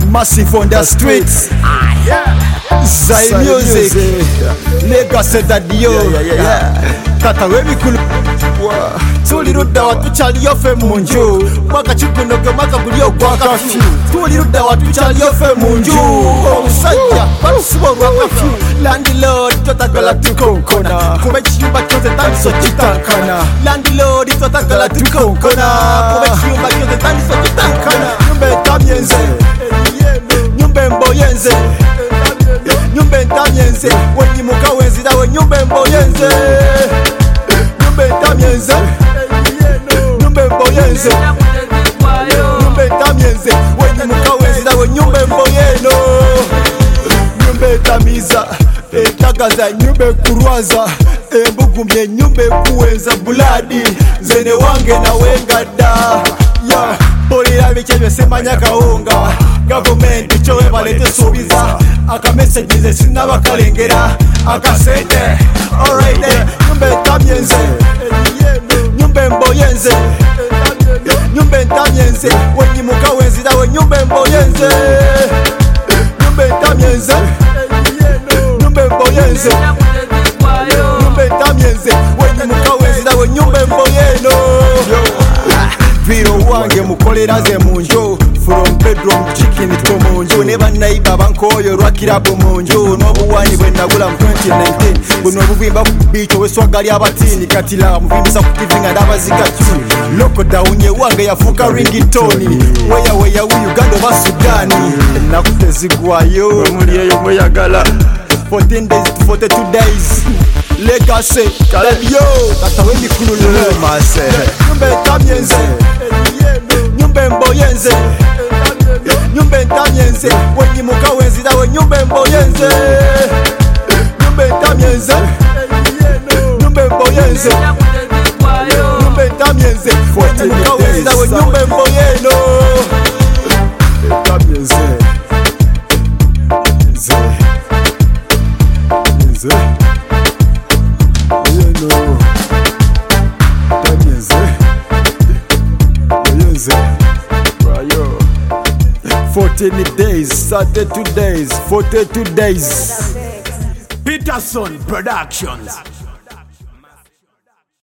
massive on the streets. Zai music, Legacy Daddio, Tata webikulu. Tuli rudda watu chali yofe munju Mwaka chukunoge mwaka bulio kwa kafyu Tuli rudda watu chali yofe munju Omusajja balusibo rwa kafyu Landlord twatagala tukonkona Kuba ekiyumba kyose tandiso kitankana Landlord twatagala tukonkona Kuba ekiyumba kyose tandiso kitankana Nyumba etamyenze Nyumba emboyenze Nyumba etamyenze Wenyimuka wenzirawe nyumba emboyenze Nyumba etamyenze Nyumba emboyenze Nyumba etamyenze Wenyimuka wenzirawe nyumba emboyeno Nyumba etamiza etagaza nyumba ekurwaza Embugumye nyumba ekuwenza buladi Zene wange na wengadda Polira bikyebyo semanya kawunga Government chowe balete subiza Akamessage nze sinabakalengera Akasente alright there Nyumba etamyenze Nyumba emboyenze Nyumba etamyenze Wenyimuka wenzirawe nyumba emboyenze Nyumba etamyenze Nyumba emboyenze Nyumba etamyenze Wenyimuka wenzirawe nyumba emboyeno Viro wange mukolera ze munju From bedroom chicken to munju Neba naiba bankoyo rwa kirabu munju Nobuwani bwe nagula mu 2019 Buno bubimba bicho weswagali abatini Katila mubimbisa kutivinga ndabaziga tuni Lockdown ye wange yafuka ringtone Weya Uganda ba Sudani Nakutezigwayo Muliyeyo mweyagala 14 days to 42 days Legacy Daddio Tata webikulu luma se Nyumba etamyenze Nyumba emboyenze Nyumba etamyenze Wenyimuka wenzirawe nyumba emboyenze Nyumba etamyenze Nyumba emboyenze Nyumba etamyenze Wenyimuka wenzirawe nyumba emboyeno Etamyenze Nze Oyeno Etamyenze Oyenze Wayo 14 days, 32 days, 42 days. Peterson Productions.